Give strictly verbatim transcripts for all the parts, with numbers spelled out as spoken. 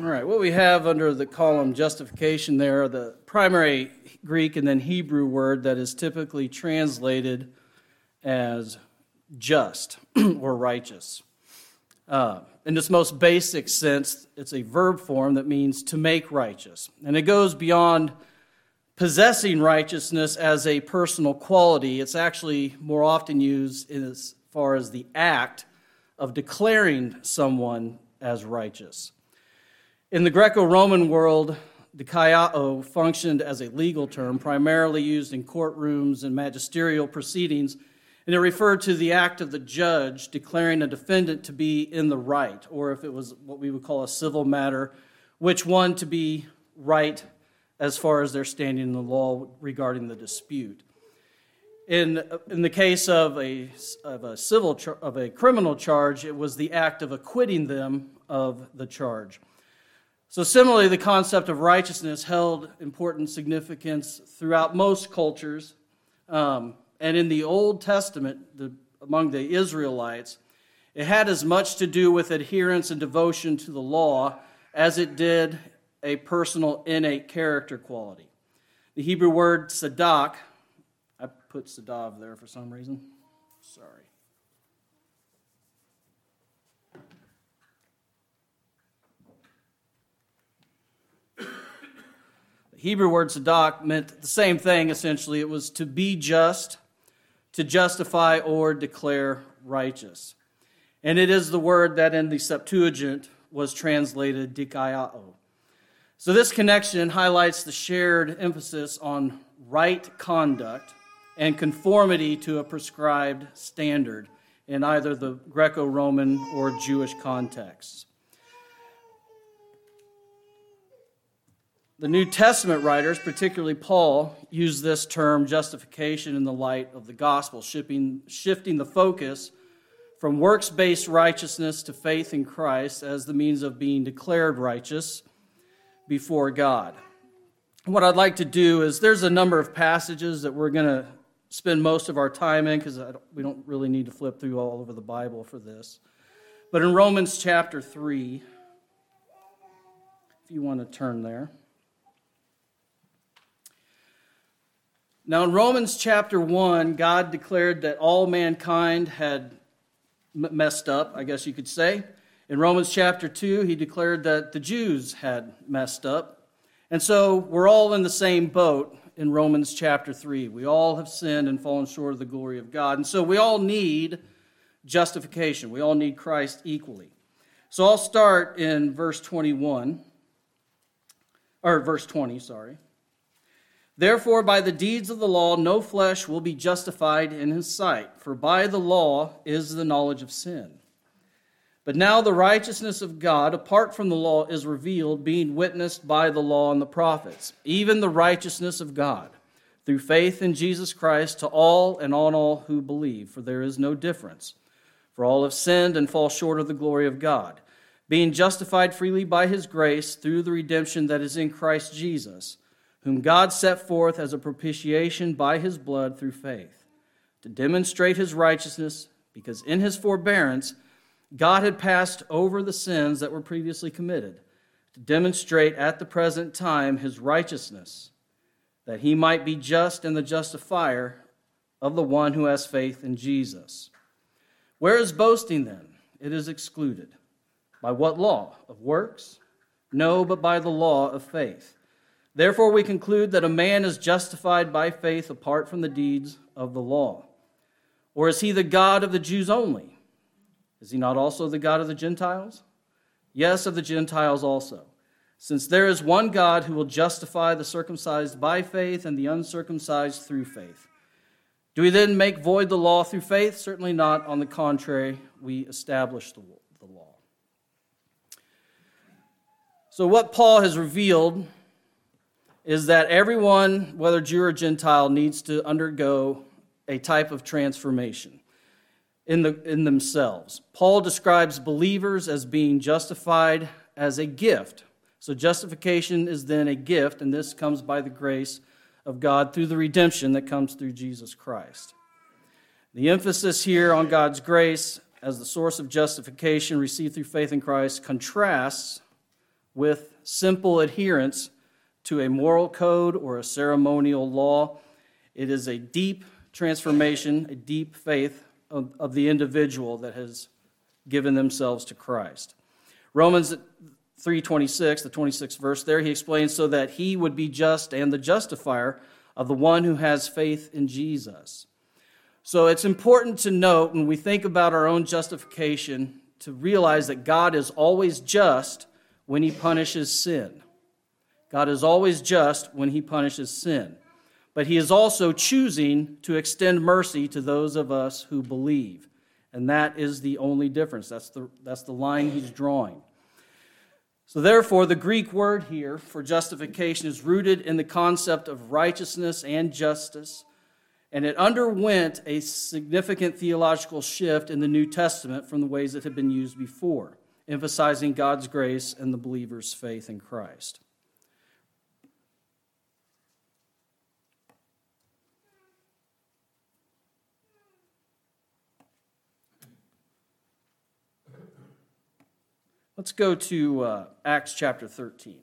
All right, what we have under the column justification there are the primary Greek and then Hebrew word that is typically translated as just or righteous. Uh, in its most basic sense, it's a verb form that means to make righteous. And it goes beyond possessing righteousness as a personal quality. It's actually more often used as far as the act of declaring someone as righteous. In the Greco-Roman world, dikaiō functioned as a legal term, primarily used in courtrooms and magisterial proceedings, and it referred to the act of the judge declaring a defendant to be in the right, or if it was what we would call a civil matter, which one to be right as far as their standing in the law regarding the dispute. In, in the case of a, of a civil of a criminal charge, it was the act of acquitting them of the charge. So similarly, the concept of righteousness held important significance throughout most cultures. Um, and in the Old Testament, the, among the Israelites, it had as much to do with adherence and devotion to the law as it did a personal innate character quality. The Hebrew word sadak, I put sadav there for some reason. Sorry. Hebrew word sadak meant the same thing, essentially. It was to be just, to justify or declare righteous. And it is the word that in the Septuagint was translated dikaiō. So this connection highlights the shared emphasis on right conduct and conformity to a prescribed standard in either the Greco-Roman or Jewish contexts. The New Testament writers, particularly Paul, use this term justification in the light of the gospel, shifting, shifting the focus from works-based righteousness to faith in Christ as the means of being declared righteous before God. What I'd like to do is, there's a number of passages that we're going to spend most of our time in, because we don't really need to flip through all over the Bible for this. But in Romans chapter three, if you want to turn there. Now, in Romans chapter one, God declared that all mankind had m- messed up, I guess you could say. In Romans chapter two, he declared that the Jews had messed up. And so we're all in the same boat in Romans chapter three. We all have sinned and fallen short of the glory of God. And so we all need justification. We all need Christ equally. So I'll start in verse twenty-one, or verse twenty, sorry. Therefore, by the deeds of the law, no flesh will be justified in his sight, for by the law is the knowledge of sin. But now the righteousness of God, apart from the law, is revealed, being witnessed by the law and the prophets, even the righteousness of God, through faith in Jesus Christ, to all and on all who believe, for there is no difference. For all have sinned and fall short of the glory of God, being justified freely by his grace through the redemption that is in Christ Jesus, whom God set forth as a propitiation by his blood through faith, to demonstrate his righteousness, because in his forbearance God had passed over the sins that were previously committed, to demonstrate at the present time his righteousness, that he might be just and the justifier of the one who has faith in Jesus. Where is boasting then? It is excluded. By what law? Of works? No, but by the law of faith. Therefore we conclude that a man is justified by faith apart from the deeds of the law. Or is he the God of the Jews only? Is he not also the God of the Gentiles? Yes, of the Gentiles also. Since there is one God who will justify the circumcised by faith and the uncircumcised through faith. Do we then make void the law through faith? Certainly not. On the contrary, we establish the law. So what Paul has revealed is that everyone, whether Jew or Gentile, needs to undergo a type of transformation in the in themselves. Paul describes believers as being justified as a gift. So justification is then a gift, and this comes by the grace of God through the redemption that comes through Jesus Christ. The emphasis here on God's grace as the source of justification received through faith in Christ contrasts with simple adherence to a moral code or a ceremonial law. It is a deep transformation, a deep faith of, of the individual that has given themselves to Christ. Romans three twenty-six, the twenty-sixth verse there, he explains, so that he would be just and the justifier of the one who has faith in Jesus. So it's important to note when we think about our own justification to realize that God is always just when he punishes sin. God is always just when he punishes sin. But he is also choosing to extend mercy to those of us who believe. And that is the only difference. That's the, that's the line he's drawing. So therefore, the Greek word here for justification is rooted in the concept of righteousness and justice, and it underwent a significant theological shift in the New Testament from the ways it had been used before, emphasizing God's grace and the believer's faith in Christ. Let's go to uh, Acts chapter thirteen.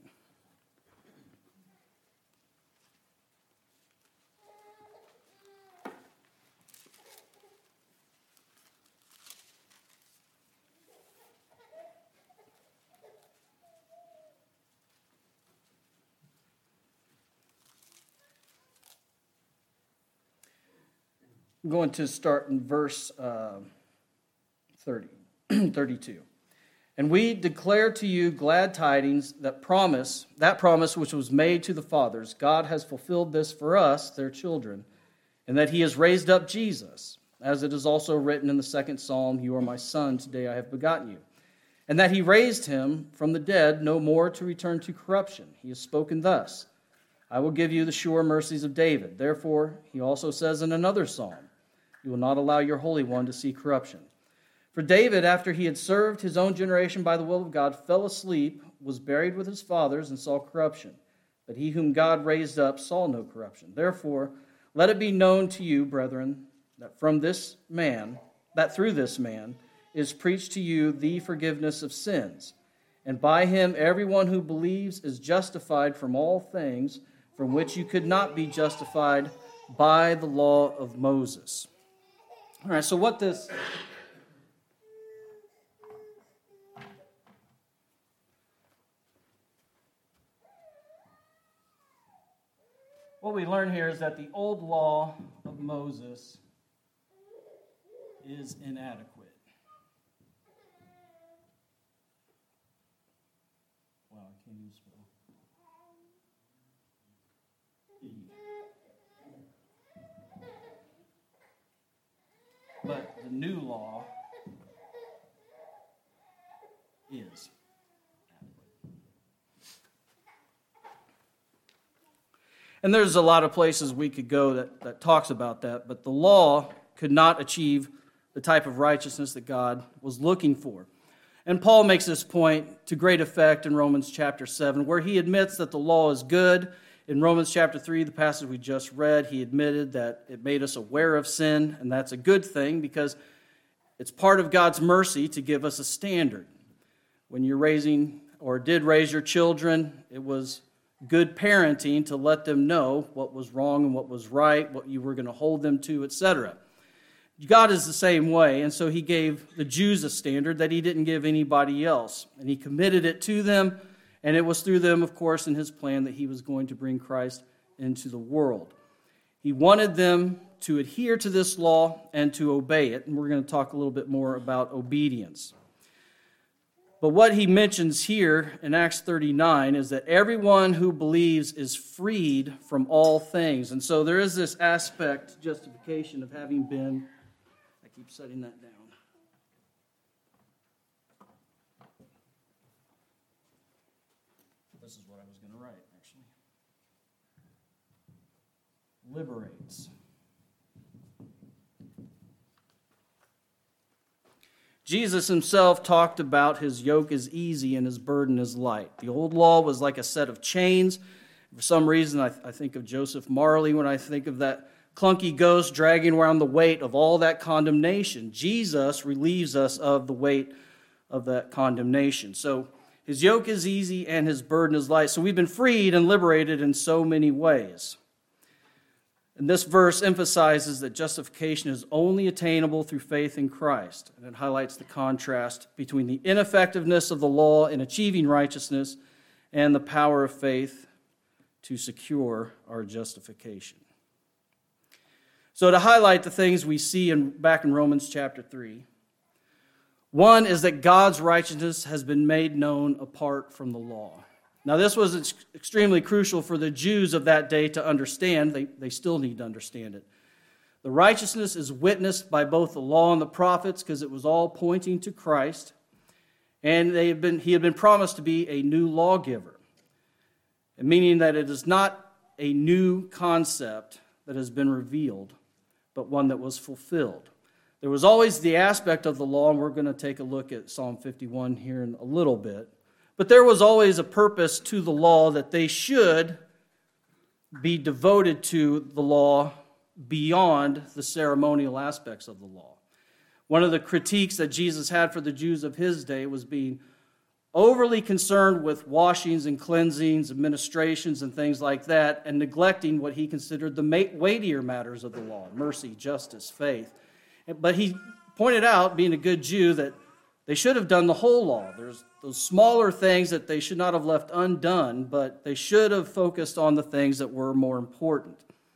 I'm going to start in verse uh, thirty, thirty-two. And we declare to you glad tidings that promise, that promise which was made to the fathers. God has fulfilled this for us, their children, and that he has raised up Jesus, as it is also written in the second psalm, you are my son, today I have begotten you. And that he raised him from the dead, no more to return to corruption. He has spoken thus, I will give you the sure mercies of David. Therefore, he also says in another psalm, you will not allow your Holy One to see corruption. For David, after he had served his own generation by the will of God, fell asleep, was buried with his fathers, and saw corruption. But he whom God raised up saw no corruption. Therefore, let it be known to you, brethren, that from this man, that through this man, is preached to you the forgiveness of sins. And by him everyone who believes is justified from all things from which you could not be justified by the law of Moses. All right, so what this... What we learn here is that the old law of Moses is inadequate. Wow, I can't even spell. E. But the new law is. And there's a lot of places we could go that, that talks about that, but the law could not achieve the type of righteousness that God was looking for. And Paul makes this point to great effect in Romans chapter seven, where he admits that the law is good. In Romans chapter three, the passage we just read, he admitted that it made us aware of sin, and that's a good thing because it's part of God's mercy to give us a standard. When you're raising or did raise your children, it was good parenting to let them know what was wrong and what was right, what you were going to hold them to, et cetera. God is the same way, and so he gave the Jews a standard that he didn't give anybody else. And he committed it to them, and it was through them, of course, in his plan that he was going to bring Christ into the world. He wanted them to adhere to this law and to obey it, and we're going to talk a little bit more about obedience. But what he mentions here in Acts thirty-nine is that everyone who believes is freed from all things. And so there is this aspect, justification, of having been, I keep setting that down. This is what I was going to write, actually. Liberates. Jesus himself talked about his yoke is easy and his burden is light. The old law was like a set of chains. For some reason, I, I think of Joseph Marley when I think of that clunky ghost dragging around the weight of all that condemnation. Jesus relieves us of the weight of that condemnation. So His yoke is easy and his burden is light. So we've been freed and liberated in so many ways. And this verse emphasizes that justification is only attainable through faith in Christ. And it highlights the contrast between the ineffectiveness of the law in achieving righteousness and the power of faith to secure our justification. So to highlight the things we see in, back in Romans chapter three, one is that God's righteousness has been made known apart from the law. Now, this was ex- extremely crucial for the Jews of that day to understand. They, they still need to understand it. The righteousness is witnessed by both the law and the prophets because it was all pointing to Christ. And they have been, he had been promised to be a new lawgiver, meaning that it is not a new concept that has been revealed, but one that was fulfilled. There was always the aspect of the law, and we're going to take a look at Psalm fifty-one here in a little bit. But there was always a purpose to the law that they should be devoted to the law beyond the ceremonial aspects of the law. One of the critiques that Jesus had for the Jews of his day was being overly concerned with washings and cleansings, administrations, and things like that, and neglecting what he considered the weightier matters of the law, mercy, justice, faith. But he pointed out, being a good Jew, that they should have done the whole law. There's those smaller things that they should not have left undone, but they should have focused on the things that were more important.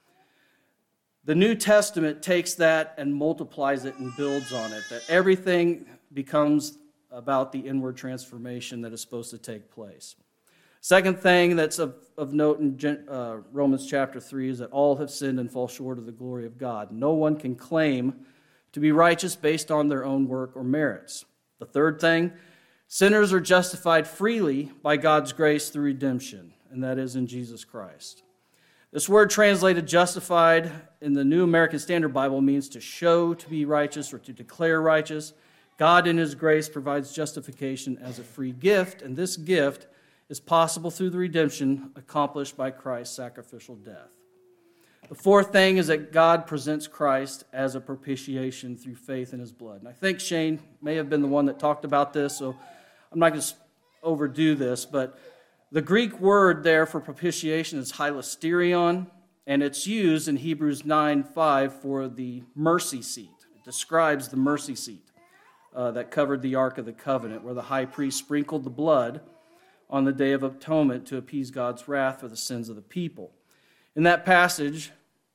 The New Testament takes that and multiplies it and builds on it, that everything becomes about the inward transformation that is supposed to take place. Second thing that's of, of note in uh, Romans chapter three is that all have sinned and fall short of the glory of God. No one can claim to be righteous based on their own work or merits. The third thing, sinners are justified freely by God's grace through redemption, and that is in Jesus Christ. This word translated justified in the New American Standard Bible means to show to be righteous or to declare righteous. God in his grace provides justification as a free gift, and this gift is possible through the redemption accomplished by Christ's sacrificial death. The fourth thing is that God presents Christ as a propitiation through faith in his blood. And I think Shane may have been the one that talked about this, so I'm not going to overdo this, but the Greek word there for propitiation is hilasterion, and it's used in Hebrews nine five for the mercy seat. It describes the mercy seat uh, that covered the Ark of the Covenant, where the high priest sprinkled the blood on the Day of Atonement to appease God's wrath for the sins of the people. In that passage,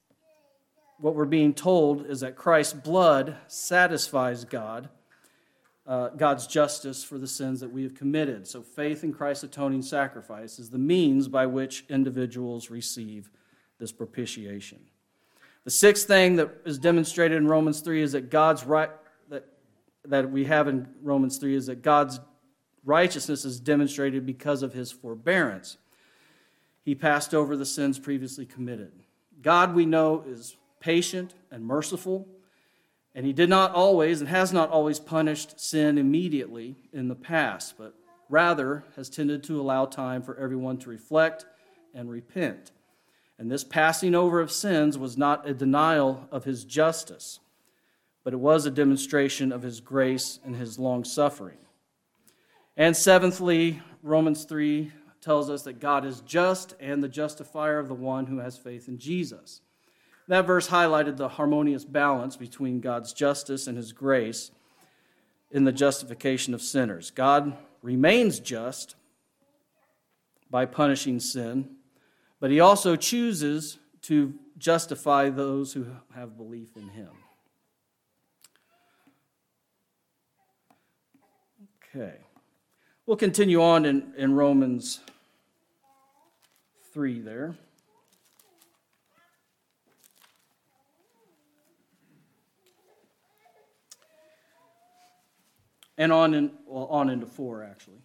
what we're being told is that Christ's blood satisfies God, uh, God's justice for the sins that we have committed. So faith in Christ's atoning sacrifice is the means by which individuals receive this propitiation. The sixth thing that is demonstrated in Romans three is that God's right that that we have in Romans three is that God's righteousness is demonstrated because of his forbearance. He passed over the sins previously committed. God, we know, is patient and merciful, and he did not always and has not always punished sin immediately in the past, but rather has tended to allow time for everyone to reflect and repent. And this passing over of sins was not a denial of his justice, but it was a demonstration of his grace and his long-suffering. And seventhly, Romans three tells us that God is just and the justifier of the one who has faith in Jesus. That verse highlighted the harmonious balance between God's justice and his grace in the justification of sinners. God remains just by punishing sin, but he also chooses to justify those who have belief in him. Okay. We'll continue on in, in Romans three there. And on, in, well, on into four, actually.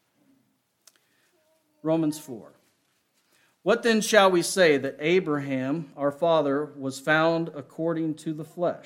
Romans four. What then shall we say that Abraham, our father, was found according to the flesh?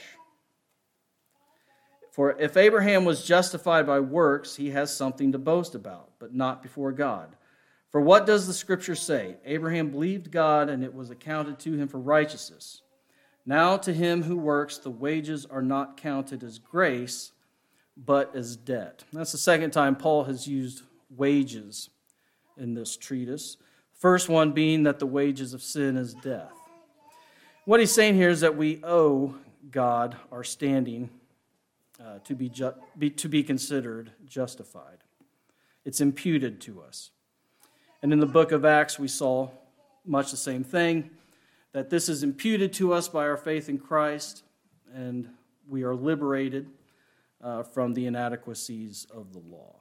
For if Abraham was justified by works, he has something to boast about, but not before God. For what does the Scripture say? Abraham believed God, and it was accounted to him for righteousness. Now to him who works, the wages are not counted as grace, but as debt. That's the second time Paul has used wages in this treatise. First one being that the wages of sin is death. What he's saying here is that we owe God our standing uh, to be, ju- be to be considered justified. It's imputed to us. And in the book of Acts, we saw much the same thing, that this is imputed to us by our faith in Christ, and we are liberated uh, from the inadequacies of the law.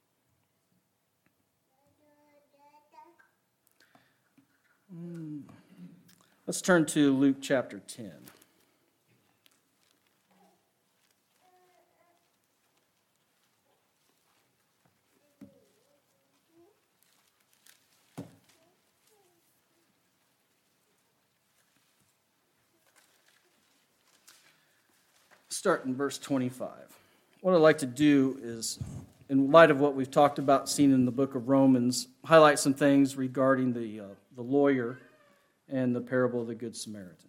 Let's turn to Luke chapter ten. Start in verse twenty-five. What I'd like to do is, in light of what we've talked about, seen in the book of Romans, highlight some things regarding the uh, the lawyer and the parable of the Good Samaritan.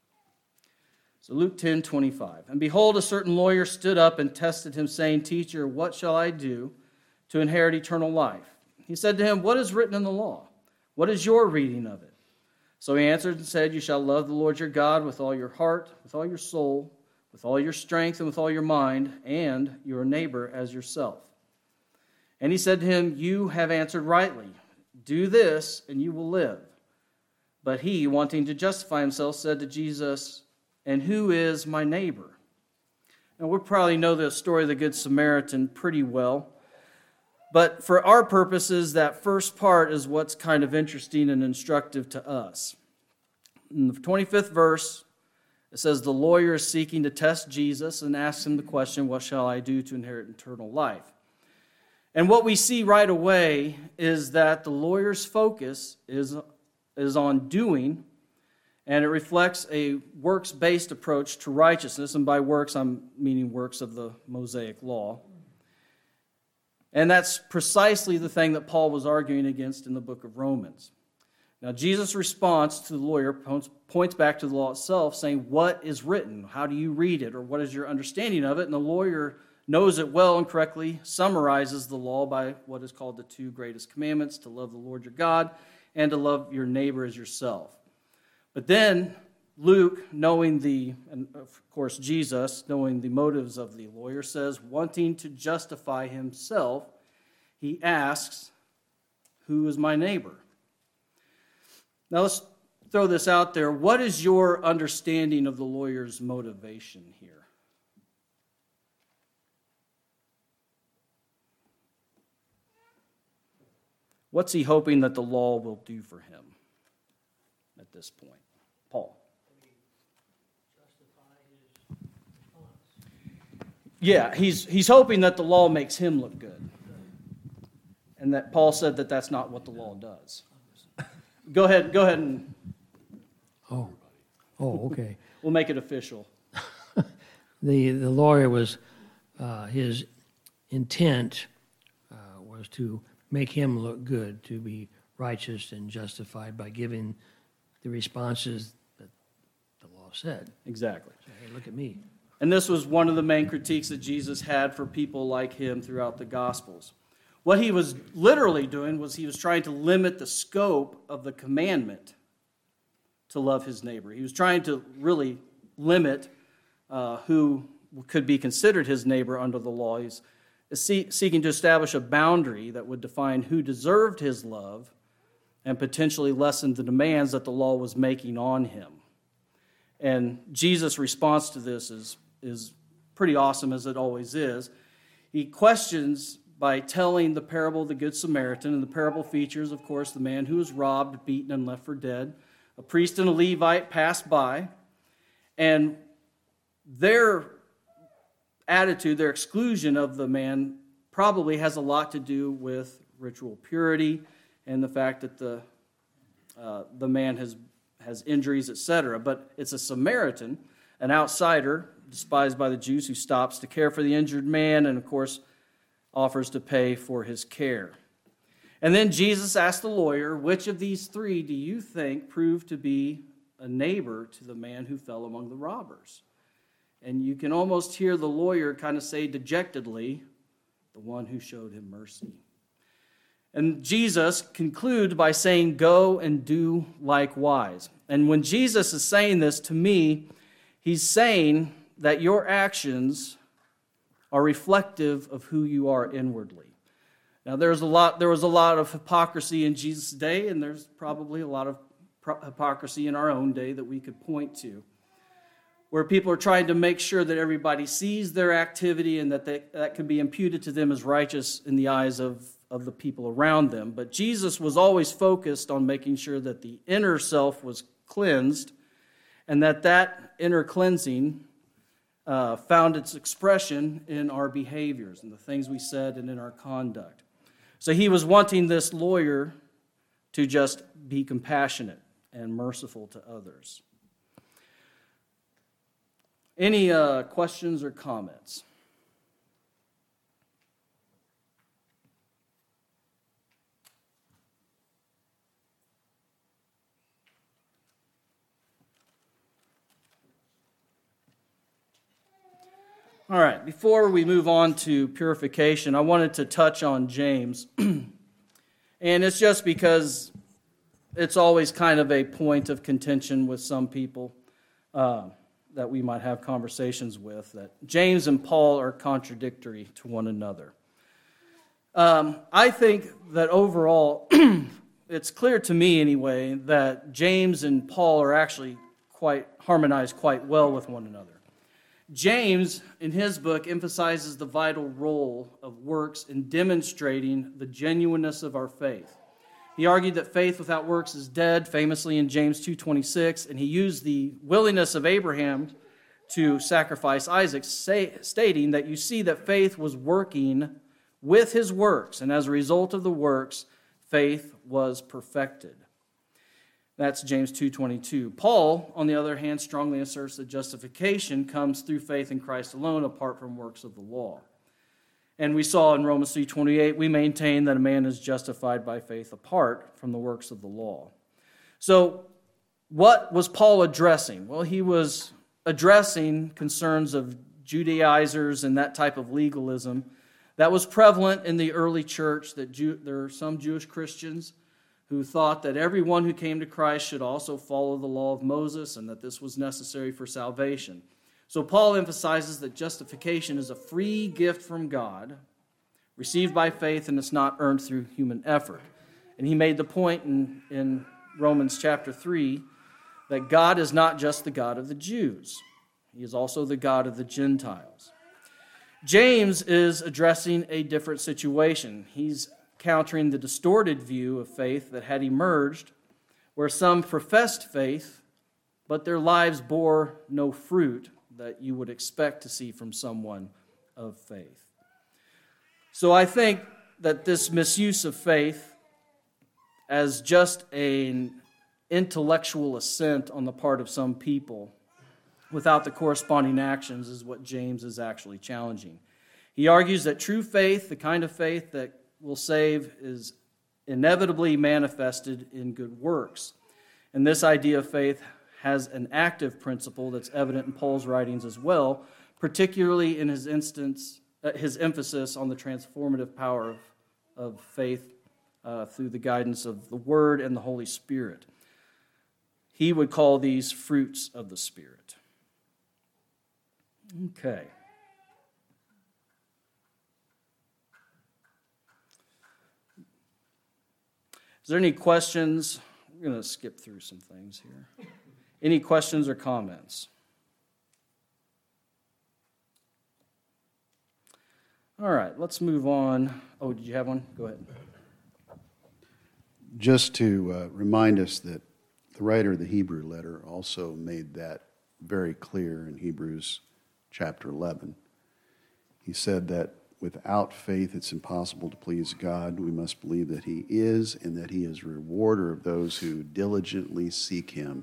So Luke ten twenty-five. And behold, a certain lawyer stood up and tested him, saying, Teacher, what shall I do to inherit eternal life? He said to him, What is written in the law? What is your reading of it? So he answered and said, You shall love the Lord your God with all your heart, with all your soul, with all your strength, and with all your mind, and your neighbor as yourself. And he said to him, You have answered rightly. Do this, and you will live. But he, wanting to justify himself, said to Jesus, And who is my neighbor? Now, we probably know the story of the Good Samaritan pretty well. But for our purposes, that first part is what's kind of interesting and instructive to us. In the twenty-fifth verse, it says, The lawyer is seeking to test Jesus and asks him the question, What shall I do to inherit eternal life? And what we see right away is that the lawyer's focus is, is on doing, and it reflects a works-based approach to righteousness. And by works, I'm meaning works of the Mosaic law. And that's precisely the thing that Paul was arguing against in the book of Romans. Now, Jesus' response to the lawyer points back to the law itself, saying, What is written? How do you read it? Or what is your understanding of it? And the lawyer knows it well and correctly summarizes the law by what is called the two greatest commandments, to love the Lord your God and to love your neighbor as yourself. But then Luke, knowing the, and of course Jesus, knowing the motives of the lawyer, says, wanting to justify himself, he asks, Who is my neighbor? Now let's throw this out there. What is your understanding of the lawyer's motivation here? What's he hoping that the law will do for him at this point? Paul. Yeah, he's he's hoping that the law makes him look good. And that Paul said that that's not what the law does. Go ahead, go ahead and... Oh, oh, okay. We'll make it official. the the lawyer was, uh, his intent uh, was to make him look good, to be righteous and justified by giving the responses that the law said. Exactly. So, hey, look at me. And this was one of the main critiques that Jesus had for people like him throughout the Gospels. What he was literally doing was he was trying to limit the scope of the commandment to love his neighbor. He was trying to really limit uh, who could be considered his neighbor under the law. He's seeking to establish a boundary that would define who deserved his love and potentially lessen the demands that the law was making on him. And Jesus' response to this is, is pretty awesome, as it always is. He questions by telling the parable of the Good Samaritan, and the parable features, of course, the man who was robbed, beaten, and left for dead. A priest and a Levite passed by, and their attitude, their exclusion of the man probably has a lot to do with ritual purity and the fact that the uh, the man has has injuries, et cetera. But it's a Samaritan, an outsider, despised by the Jews, who stops to care for the injured man and, of course, offers to pay for his care. And then Jesus asked the lawyer, which of these three do you think proved to be a neighbor to the man who fell among the robbers? And you can almost hear the lawyer kind of say dejectedly, the one who showed him mercy. And Jesus concludes by saying, "Go and do likewise." And when Jesus is saying this to me, he's saying that your actions are reflective of who you are inwardly. Now, there's a lot. There was a lot of hypocrisy in Jesus' day, and there's probably a lot of hypocrisy in our own day that we could point to, where people are trying to make sure that everybody sees their activity and that they, that can be imputed to them as righteous in the eyes of, of the people around them. But Jesus was always focused on making sure that the inner self was cleansed, and that that inner cleansing uh, found its expression in our behaviors and the things we said and in our conduct. So he was wanting this lawyer to just be compassionate and merciful to others. Any uh, questions or comments? All right, before we move on to purification, I wanted to touch on James. And it's just because it's always kind of a point of contention with some people uh, that we might have conversations with, that James and Paul are contradictory to one another. Um, I think that overall, it's clear to me anyway, that James and Paul are actually quite harmonized quite well with one another. James, in his book, emphasizes the vital role of works in demonstrating the genuineness of our faith. He argued that faith without works is dead, famously in James two twenty-six, and he used the willingness of Abraham to sacrifice Isaac, say, stating that you see that faith was working with his works, and as a result of the works, faith was perfected. That's James two twenty-two. Paul, on the other hand, strongly asserts that justification comes through faith in Christ alone, apart from works of the law. And we saw in Romans three twenty-eight, we maintain that a man is justified by faith apart from the works of the law. So what was Paul addressing? Well, he was addressing concerns of Judaizers and that type of legalism that was prevalent in the early church, that Jew, there are some Jewish Christians who thought that everyone who came to Christ should also follow the law of Moses and that this was necessary for salvation. So Paul emphasizes that justification is a free gift from God, received by faith, and it's not earned through human effort. And he made the point in, in Romans chapter three that God is not just the God of the Jews. He is also the God of the Gentiles. James is addressing a different situation. He's countering the distorted view of faith that had emerged, where some professed faith, but their lives bore no fruit that you would expect to see from someone of faith. So I think that this misuse of faith as just an intellectual assent on the part of some people without the corresponding actions is what James is actually challenging. He argues that true faith, the kind of faith that will save, is inevitably manifested in good works. And this idea of faith has an active principle that's evident in Paul's writings as well, particularly in his instance, uh, his emphasis on the transformative power of, of faith uh, through the guidance of the Word and the Holy Spirit. He would call these fruits of the Spirit. Okay. Is there any questions? We're going to skip through some things here. Any questions or comments? All right, let's move on. Oh, did you have one? Go ahead. Just to uh, remind us that the writer of the Hebrew letter also made that very clear in Hebrews chapter eleven. He said that without faith it's impossible to please God. We must believe that He is, and that He is a rewarder of those who diligently seek Him.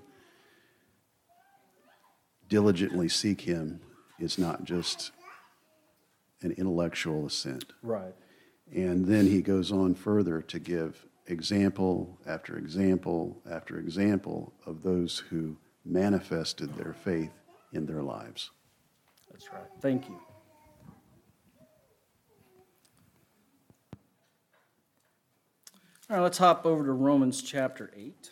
Diligently seek Him is not just an intellectual assent. Right. And then he goes on further to give example after example after example of those who manifested their faith in their lives. That's right. Thank you. All right, let's hop over to Romans chapter eight.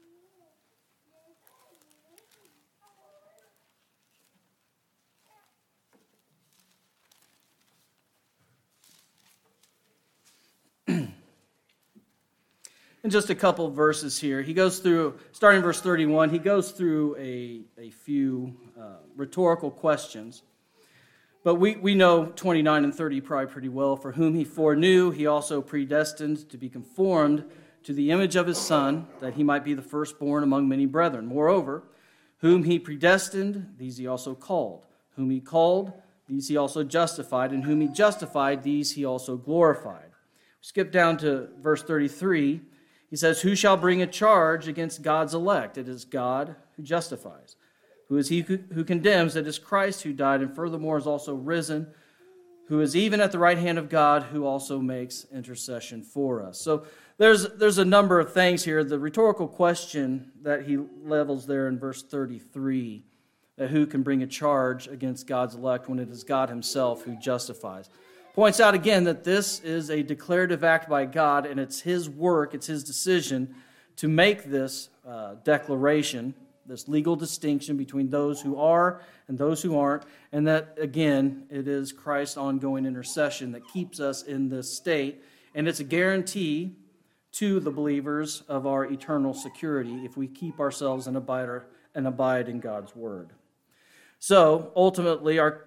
In just a couple of verses here, he goes through, starting verse thirty-one, he goes through a, a few uh, rhetorical questions. But we, we know twenty-nine and thirty probably pretty well. For whom he foreknew, he also predestined to be conformed to the image of his Son, that he might be the firstborn among many brethren. Moreover, whom he predestined, these he also called. Whom he called, these he also justified. And whom he justified, these he also glorified. Skip down to verse thirty-three. He says, who shall bring a charge against God's elect? It is God who justifies. Who is he who condemns? It is Christ who died and furthermore is also risen, who is even at the right hand of God, who also makes intercession for us. So there's, there's a number of things here. The rhetorical question that he levels there in verse thirty-three, that who can bring a charge against God's elect when it is God himself who justifies, points out again that this is a declarative act by God, and it's his work, it's his decision to make this uh, declaration, this legal distinction between those who are and those who aren't, and that, again, it is Christ's ongoing intercession that keeps us in this state, and it's a guarantee to the believers of our eternal security if we keep ourselves and abide, and abide in God's word. So, ultimately, our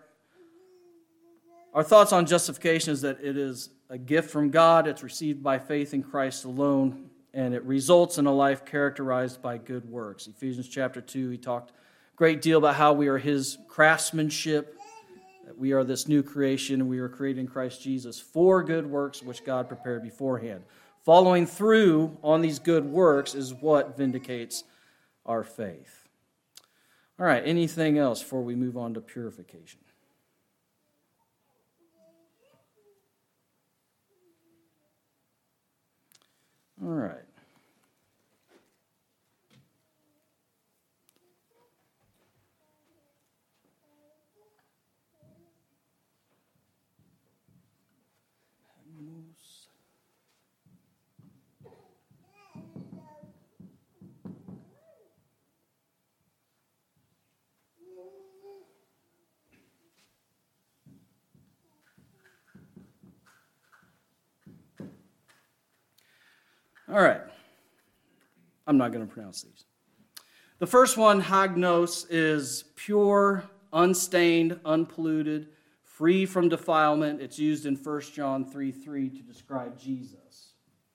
Our thoughts on justification is that it is a gift from God, it's received by faith in Christ alone, and it results in a life characterized by good works. Ephesians chapter two, he talked a great deal about how we are his craftsmanship, that we are this new creation, and we are created in Christ Jesus for good works which God prepared beforehand. Following through on these good works is what vindicates our faith. All right, anything else before we move on to purification? All right. All right. I'm not going to pronounce these. The first one, hagnos, is pure, unstained, unpolluted, free from defilement. It's used in First John three three to describe Jesus.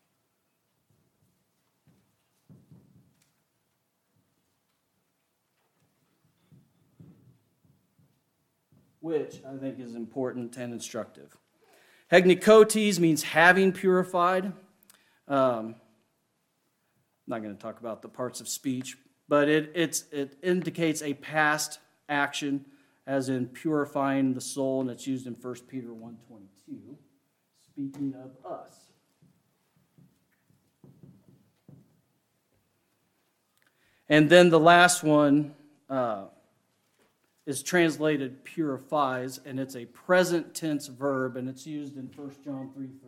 Which I think is important and instructive. Hegnikotes means having purified. Um, I'm not going to talk about the parts of speech, but it, it's, it indicates a past action, as in purifying the soul, and it's used in First Peter one twenty-two, speaking of us. And then the last one uh, is translated purifies, and it's a present tense verb, and it's used in First John three three.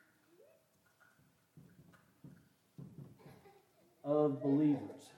Of believers.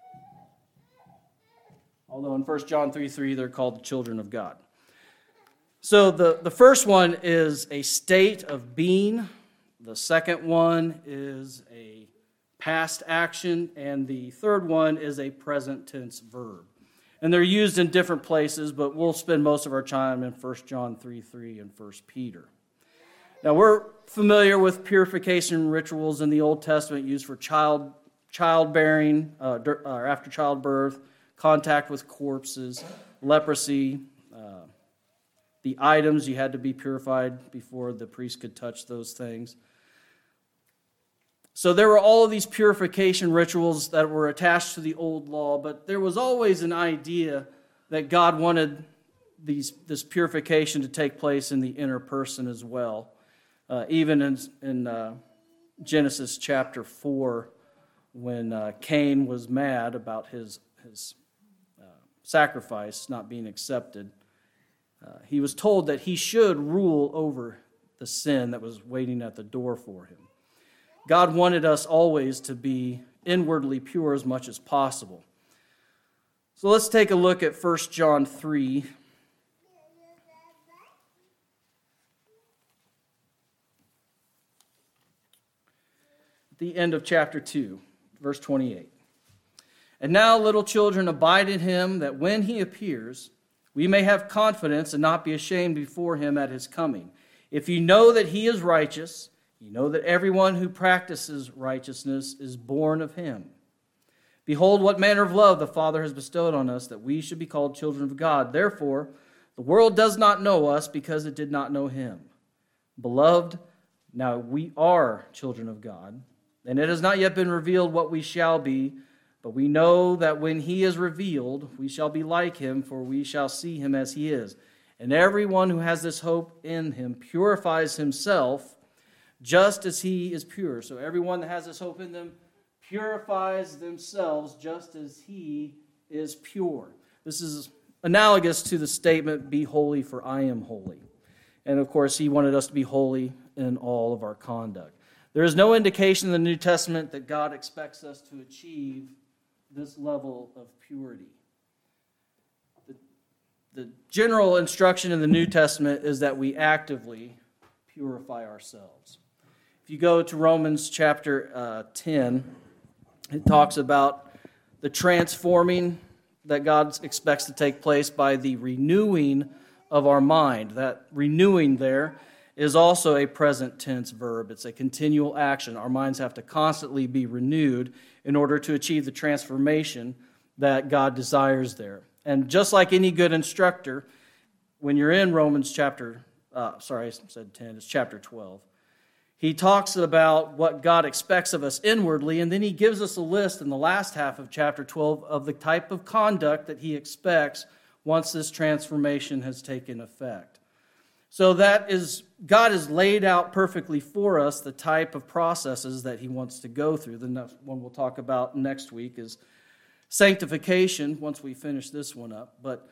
Although in First John three three, they're called the children of God. So the, the first one is a state of being. The second one is a past action. And the third one is a present tense verb. And they're used in different places, but we'll spend most of our time in First John three three and First Peter. Now, we're familiar with purification rituals in the Old Testament used for child childbearing, uh, or after childbirth, contact with corpses, leprosy, uh, the items, you had to be purified before the priest could touch those things. So there were all of these purification rituals that were attached to the old law, but there was always an idea that God wanted these, this purification to take place in the inner person as well. Uh, even in, in uh, Genesis chapter four, when uh, Cain was mad about his, his uh, sacrifice not being accepted, uh, he was told that he should rule over the sin that was waiting at the door for him. God wanted us always to be inwardly pure as much as possible. So let's take a look at First John three. The end of chapter two, verse twenty-eight. And now, little children, abide in him, that when he appears, we may have confidence and not be ashamed before him at his coming. If you know that he is righteous, you know that everyone who practices righteousness is born of him. Behold, what manner of love the Father has bestowed on us, that we should be called children of God. Therefore, the world does not know us, because it did not know him. Beloved, now we are children of God, and it has not yet been revealed what we shall be, but we know that when he is revealed, we shall be like him, for we shall see him as he is. And everyone who has this hope in him purifies himself, just as he is pure. So everyone that has this hope in them purifies themselves, just as he is pure. This is analogous to the statement, be holy, for I am holy. And of course, he wanted us to be holy in all of our conduct. There is no indication in the New Testament that God expects us to achieve this level of purity. The, the general instruction in the New Testament is that we actively purify ourselves. If you go to Romans chapter uh, ten, it talks about the transforming that God expects to take place by the renewing of our mind. That renewing there is also a present tense verb. It's a continual action. Our minds have to constantly be renewed in order to achieve the transformation that God desires there. And just like any good instructor, when you're in Romans chapter, uh, sorry, I said ten, it's chapter twelve, he talks about what God expects of us inwardly, and then he gives us a list in the last half of chapter twelve of the type of conduct that he expects once this transformation has taken effect. So that is, God has laid out perfectly for us the type of processes that he wants to go through. The next one we'll talk about next week is sanctification, once we finish this one up. But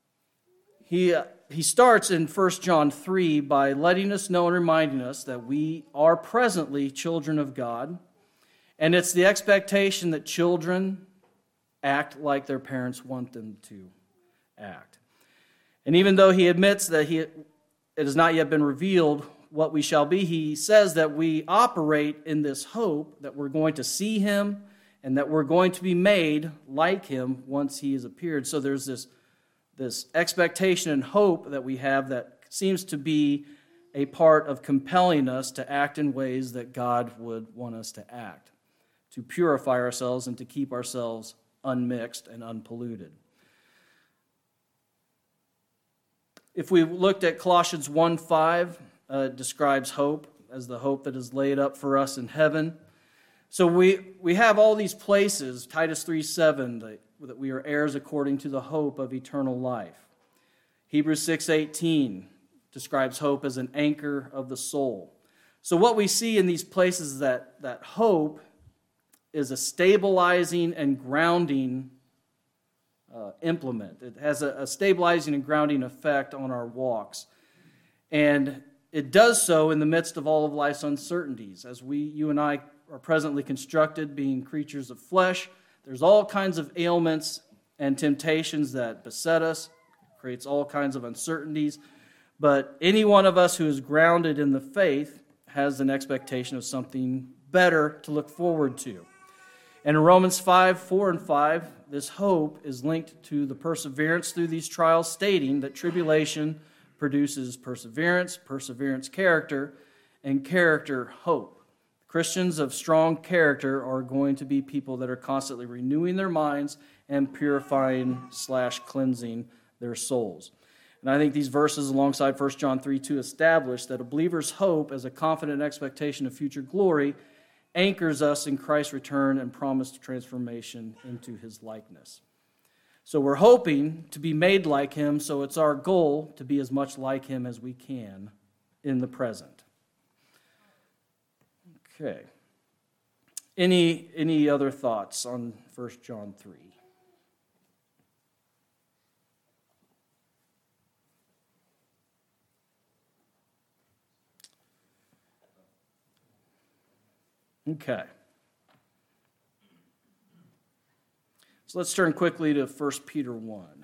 he, uh, he starts in First John three by letting us know and reminding us that we are presently children of God. And it's the expectation that children act like their parents want them to act. And even though he admits that he... it has not yet been revealed what we shall be, he says that we operate in this hope that we're going to see him and that we're going to be made like him once he has appeared. So there's this, this expectation and hope that we have that seems to be a part of compelling us to act in ways that God would want us to act, to purify ourselves and to keep ourselves unmixed and unpolluted. If we looked at Colossians one five, uh, it describes hope as the hope that is laid up for us in heaven. So we, we have all these places, Titus three seven, that, that we are heirs according to the hope of eternal life. Hebrews six eighteen describes hope as an anchor of the soul. So what we see in these places is that, that hope is a stabilizing and grounding Uh, implement. It has a, a stabilizing and grounding effect on our walks. And it does so in the midst of all of life's uncertainties. As we, you and I are presently constructed, being creatures of flesh, there's all kinds of ailments and temptations that beset us, creates all kinds of uncertainties. But any one of us who is grounded in the faith has an expectation of something better to look forward to. And in Romans five, four and five, this hope is linked to the perseverance through these trials, stating that tribulation produces perseverance, perseverance character, and character hope. Christians of strong character are going to be people that are constantly renewing their minds and purifying slash cleansing their souls. And I think these verses alongside First John three two establish that a believer's hope as a confident expectation of future glory anchors us in Christ's return and promised transformation into his likeness. So we're hoping to be made like him, so it's our goal to be as much like him as we can in the present. Okay. Any, any other thoughts on First John three? Okay. So let's turn quickly to First Peter one.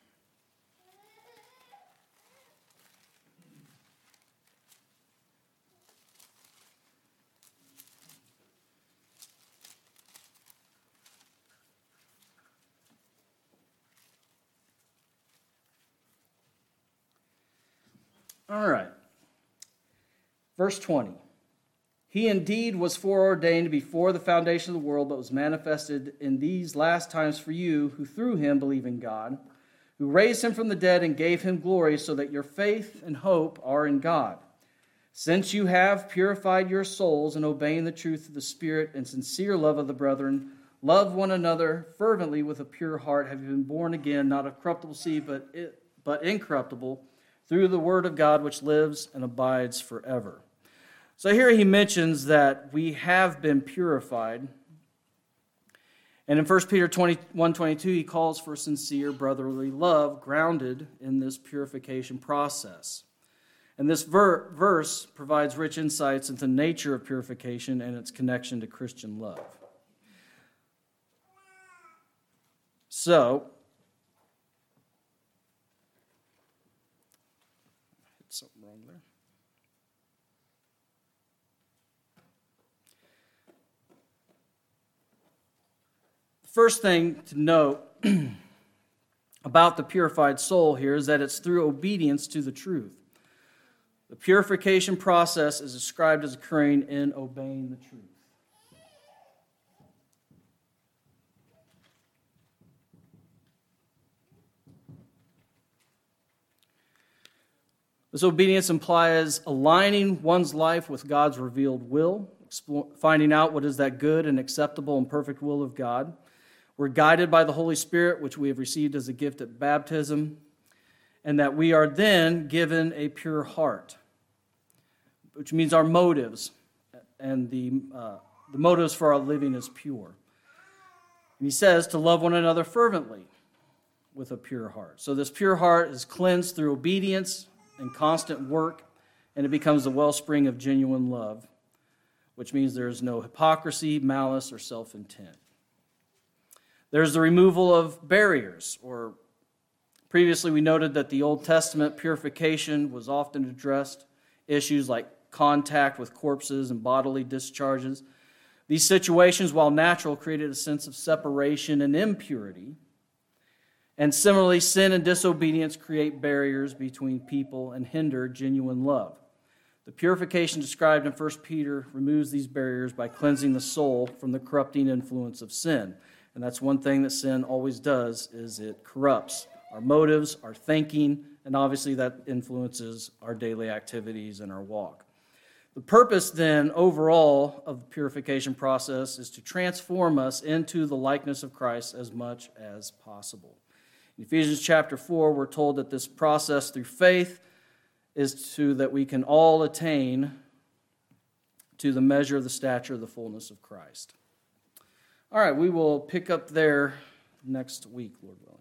All right. Verse twenty. He indeed was foreordained before the foundation of the world, but was manifested in these last times for you, who through him believe in God, who raised him from the dead and gave him glory, so that your faith and hope are in God. Since you have purified your souls in obeying the truth of the Spirit and sincere love of the brethren, love one another fervently with a pure heart, having been born again, not of corruptible seed, but, it, but incorruptible, through the word of God which lives and abides forever. So here he mentions that we have been purified. And in First Peter one twenty-two, he calls for sincere brotherly love grounded in this purification process. And this ver- verse provides rich insights into the nature of purification and its connection to Christian love. So, I hit something wrong there. First thing to note about the purified soul here is that it's through obedience to the truth. The purification process is described as occurring in obeying the truth. This obedience implies aligning one's life with God's revealed will, finding out what is that good and acceptable and perfect will of God. We're guided by the Holy Spirit, which we have received as a gift at baptism, and that we are then given a pure heart, which means our motives, and the, uh, the motives for our living is pure. And he says to love one another fervently with a pure heart. So this pure heart is cleansed through obedience and constant work, and it becomes the wellspring of genuine love, which means there is no hypocrisy, malice, or self-intent. There's the removal of barriers, or previously we noted that the Old Testament purification was often addressed issues like contact with corpses and bodily discharges. These situations, while natural, created a sense of separation and impurity. And similarly, sin and disobedience create barriers between people and hinder genuine love. The purification described in First Peter removes these barriers by cleansing the soul from the corrupting influence of sin. And that's one thing that sin always does, is it corrupts our motives, our thinking, and obviously that influences our daily activities and our walk. The purpose then overall of the purification process is to transform us into the likeness of Christ as much as possible. In Ephesians chapter four, we're told that this process through faith is so that we can all attain to the measure of the stature of the fullness of Christ. All right, we will pick up there next week, Lord willing.